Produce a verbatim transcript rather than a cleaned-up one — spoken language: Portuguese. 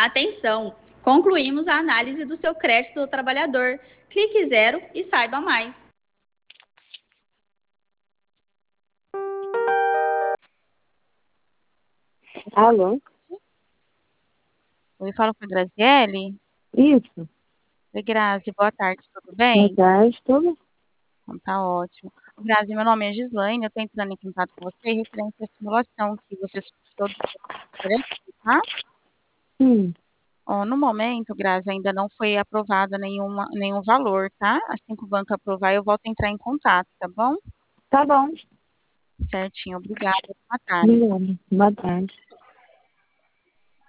Atenção! Concluímos a análise do seu crédito do trabalhador. Clique zero e saiba mais. Alô? Eu falo com a Graziele. Isso. Oi, Grazi, boa tarde, tudo Boa bem? tarde, tudo? Então, tá ótimo. Grazi, meu nome é Gislaine, eu tô entrando em contato com você referente à simulação que você solicitou do seu tá? Sim. Ó, no momento, Grazi, ainda não foi aprovado nenhuma, nenhum valor, tá? Assim que o banco aprovar, eu volto a entrar em contato, tá bom? Tá bom. Certinho, obrigada. Boa tarde. Obrigada. Boa tarde.